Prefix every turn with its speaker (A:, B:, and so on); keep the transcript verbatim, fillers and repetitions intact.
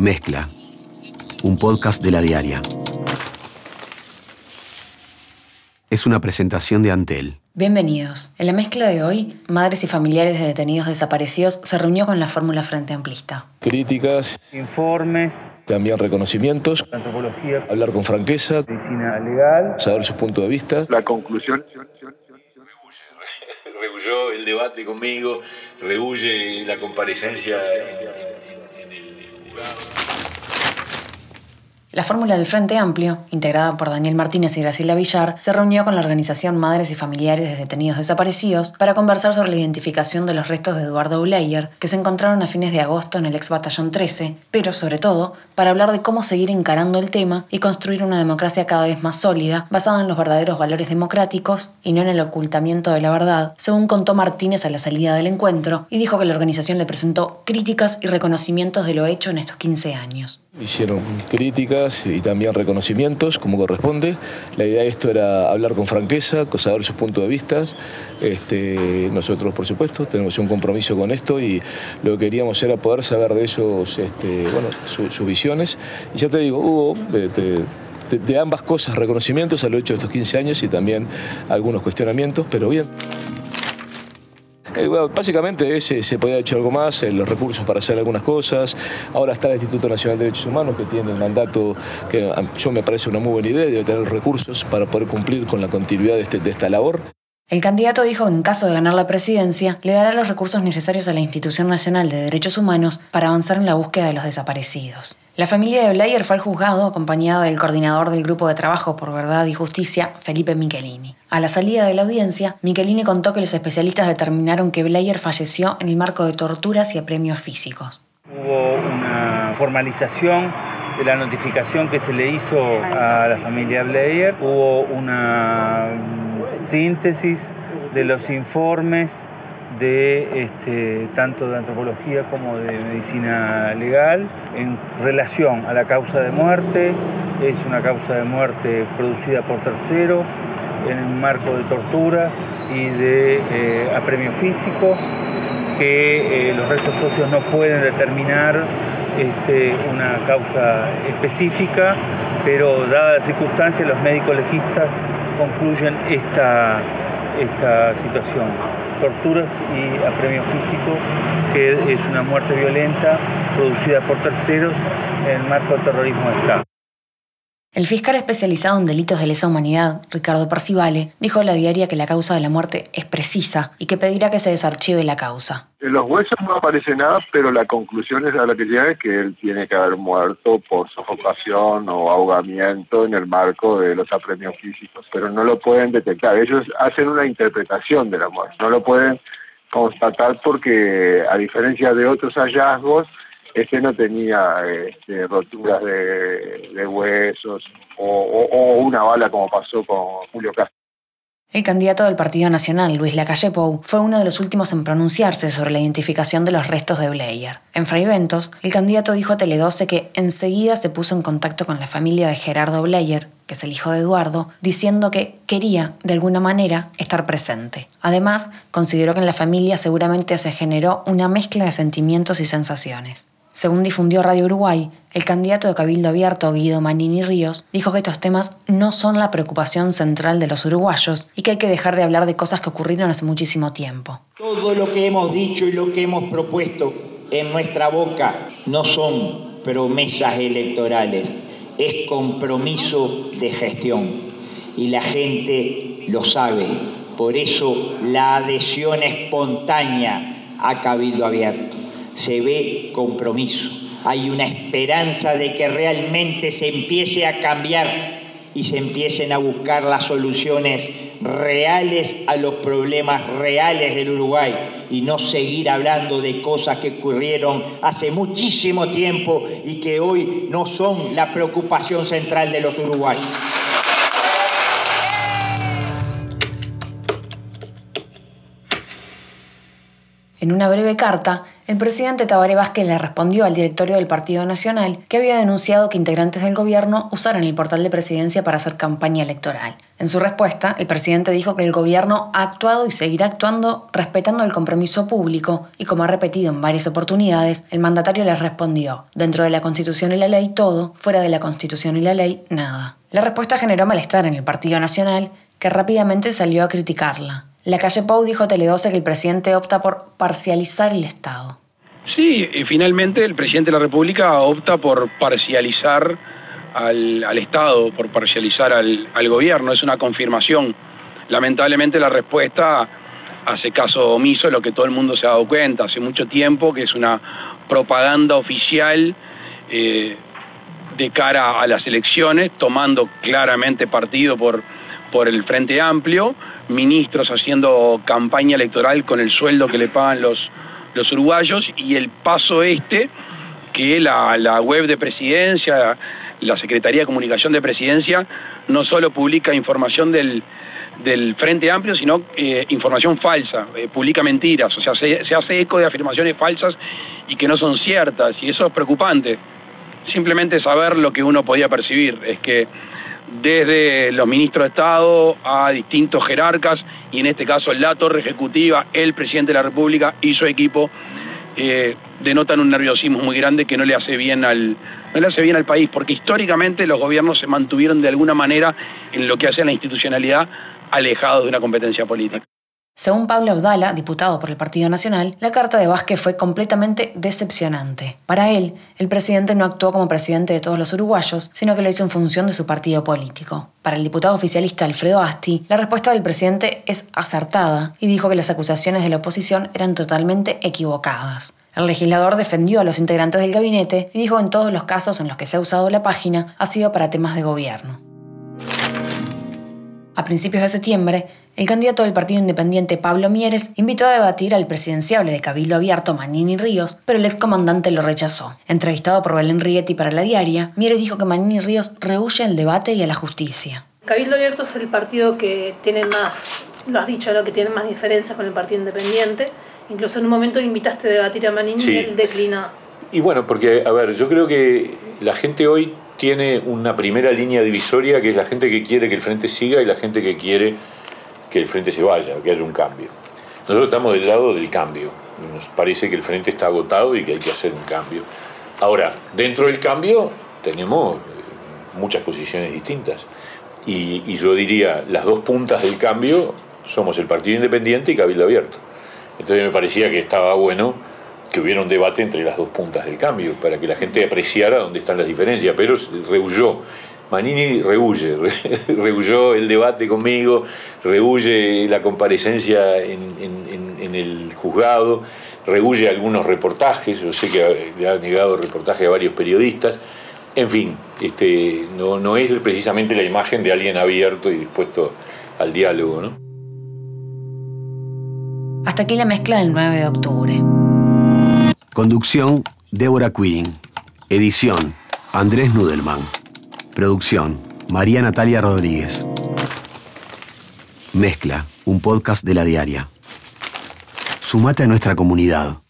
A: Mezcla, un podcast de La Diaria. Es una presentación de Antel.
B: Bienvenidos. En la mezcla de hoy, madres y familiares de detenidos desaparecidos se reunió con la fórmula Frente Amplista.
C: Críticas,
D: informes,
C: también reconocimientos,
D: antropología,
C: hablar con franqueza,
D: medicina legal,
C: saber sus puntos de vista.
E: La conclusión.
F: Rehuyó el debate conmigo, rehuye la comparecencia en, en, en el lugar.
B: La fórmula del Frente Amplio, integrada por Daniel Martínez y Graciela Villar, se reunió con la organización Madres y Familiares de Detenidos Desaparecidos para conversar sobre la identificación de los restos de Eduardo Bleier, que se encontraron a fines de agosto en el ex Batallón trece, pero sobre todo, para hablar de cómo seguir encarando el tema y construir una democracia cada vez más sólida, basada en los verdaderos valores democráticos y no en el ocultamiento de la verdad, según contó Martínez a la salida del encuentro, y dijo que la organización le presentó críticas y reconocimientos de lo hecho en estos quince años.
C: Hicieron críticas y también reconocimientos, como corresponde. La idea de esto era hablar con franqueza, saber sus puntos de vista. Este, nosotros, por supuesto, tenemos un compromiso con esto y lo que queríamos era poder saber de ellos este, bueno, su, sus visiones. Y ya te digo, hubo de, de, de, de ambas cosas reconocimientos a lo hecho de estos quince años y también algunos cuestionamientos, pero bien. Eh, bueno, básicamente ese, se podía haber hecho algo más, eh, los recursos para hacer algunas cosas. Ahora está el Instituto Nacional de Derechos Humanos, que tiene el mandato que a yo me parece una muy buena idea, debe tener recursos para poder cumplir con la continuidad de, este, de esta labor.
B: El candidato dijo que en caso de ganar la presidencia, le dará los recursos necesarios a la Institución Nacional de Derechos Humanos para avanzar en la búsqueda de los desaparecidos. La familia de Bleier fue al juzgado acompañada del coordinador del Grupo de Trabajo por Verdad y Justicia, Felipe Michelini. A la salida de la audiencia, Michelini contó que los especialistas determinaron que Bleier falleció en el marco de torturas y apremios físicos.
D: Hubo una formalización de la notificación que se le hizo a la familia Bleier, hubo una síntesis de los informes de este, tanto de antropología como de medicina legal en relación a la causa de muerte. Es una causa de muerte producida por terceros en el marco de torturas y de eh, apremio físico, que eh, los restos óseos no pueden determinar este, una causa específica, pero dadas las circunstancias los médicos legistas concluyen esta, esta situación. Torturas y apremio físico, que es una muerte violenta producida por terceros en el marco del terrorismo de Estado.
B: El fiscal especializado en delitos de lesa humanidad, Ricardo Percivale, dijo a La Diaria que la causa de la muerte es precisa y que pedirá que se desarchive la causa.
E: En los huesos no aparece nada, pero la conclusión es a la que llega es que él tiene que haber muerto por sofocación o ahogamiento en el marco de los apremios físicos, pero no lo pueden detectar. Ellos hacen una interpretación de la muerte, no lo pueden constatar porque, a diferencia de otros hallazgos, este no tenía este, roturas de, de huesos o, o, o una bala como pasó con Julio Castro.
B: El candidato del Partido Nacional, Luis Lacalle Pou, fue uno de los últimos en pronunciarse sobre la identificación de los restos de Bleier. En Fraiventos, el candidato dijo a Tele doce que enseguida se puso en contacto con la familia de Gerardo Bleier, que es el hijo de Eduardo, diciendo que quería, de alguna manera, estar presente. Además, consideró que en la familia seguramente se generó una mezcla de sentimientos y sensaciones. Según difundió Radio Uruguay, el candidato de Cabildo Abierto, Guido Manini Ríos, dijo que estos temas no son la preocupación central de los uruguayos y que hay que dejar de hablar de cosas que ocurrieron hace muchísimo tiempo.
G: Todo lo que hemos dicho y lo que hemos propuesto en nuestra boca no son promesas electorales, es compromiso de gestión y la gente lo sabe. Por eso la adhesión espontánea a Cabildo Abierto. Se ve compromiso, hay una esperanza de que realmente se empiece a cambiar y se empiecen a buscar las soluciones reales a los problemas reales del Uruguay y no seguir hablando de cosas que ocurrieron hace muchísimo tiempo y que hoy no son la preocupación central de los uruguayos.
B: En una breve carta, el presidente Tabaré Vázquez le respondió al directorio del Partido Nacional que había denunciado que integrantes del gobierno usaran el portal de presidencia para hacer campaña electoral. En su respuesta, el presidente dijo que el gobierno ha actuado y seguirá actuando respetando el compromiso público y, como ha repetido en varias oportunidades, el mandatario les respondió: dentro de la Constitución y la ley todo, fuera de la Constitución y la ley nada. La respuesta generó malestar en el Partido Nacional, que rápidamente salió a criticarla. Lacalle Pou dijo a Tele doce que el presidente opta por parcializar el Estado.
H: Sí, y finalmente el presidente de la República opta por parcializar al, al Estado, por parcializar al, al gobierno. Es una confirmación. Lamentablemente la respuesta hace caso omiso de lo que todo el mundo se ha dado cuenta hace mucho tiempo, que es una propaganda oficial eh, de cara a las elecciones, tomando claramente partido por, por el Frente Amplio, ministros haciendo campaña electoral con el sueldo que le pagan los, los uruguayos, y el paso este, que la, la web de Presidencia, la Secretaría de Comunicación de Presidencia, no solo publica información del, del Frente Amplio, sino eh, información falsa, eh, publica mentiras, o sea, se, se hace eco de afirmaciones falsas y que no son ciertas, y eso es preocupante. Simplemente saber lo que uno podía percibir, es que desde los ministros de Estado a distintos jerarcas, y en este caso la torre ejecutiva, el presidente de la República y su equipo, eh, denotan un nerviosismo muy grande que no le hace bien al, no le hace bien al país, porque históricamente los gobiernos se mantuvieron de alguna manera en lo que hace la institucionalidad alejados de una competencia política.
B: Según Pablo Abdala, diputado por el Partido Nacional, la carta de Vázquez fue completamente decepcionante. Para él, el presidente no actuó como presidente de todos los uruguayos, sino que lo hizo en función de su partido político. Para el diputado oficialista Alfredo Asti, la respuesta del presidente es acertada y dijo que las acusaciones de la oposición eran totalmente equivocadas. El legislador defendió a los integrantes del gabinete y dijo que en todos los casos en los que se ha usado la página ha sido para temas de gobierno. A principios de septiembre, el candidato del Partido Independiente Pablo Mieres invitó a debatir al presidenciable de Cabildo Abierto Manini Ríos, pero el excomandante lo rechazó. Entrevistado por Belén Rigetti para La Diaria, Mieres dijo que Manini Ríos rehúye al debate y a la justicia.
I: Cabildo Abierto es el partido que tiene más, lo has dicho, ¿no?, que tiene más diferencias con el Partido Independiente. Incluso en un momento le invitaste a debatir a Manini, sí, y él declinó.
F: Y bueno, porque, a ver, yo creo que la gente hoy tiene una primera línea divisoria, que es la gente que quiere que el frente siga y la gente que quiere que el frente se vaya, que haya un cambio. Nosotros estamos del lado del cambio. Nos parece que el frente está agotado y que hay que hacer un cambio. Ahora, dentro del cambio tenemos muchas posiciones distintas. Y, y yo diría, las dos puntas del cambio somos el Partido Independiente y Cabildo Abierto. Entonces me parecía que estaba bueno que hubiera un debate entre las dos puntas del cambio, para que la gente apreciara dónde están las diferencias, pero rehuyó. Manini rehuye, rehuyó el debate conmigo, rehuye la comparecencia en, en, en el juzgado, rehuye algunos reportajes, yo sé que le ha negado reportajes a varios periodistas. En fin, este, no, no es precisamente la imagen de alguien abierto y dispuesto al diálogo, ¿no?
B: Hasta aquí la mezcla del nueve de octubre.
A: Conducción, Débora Quirin. Edición, Andrés Nudelman. Producción, María Natalia Rodríguez. Mezcla, un podcast de La Diaria. Sumate a nuestra comunidad.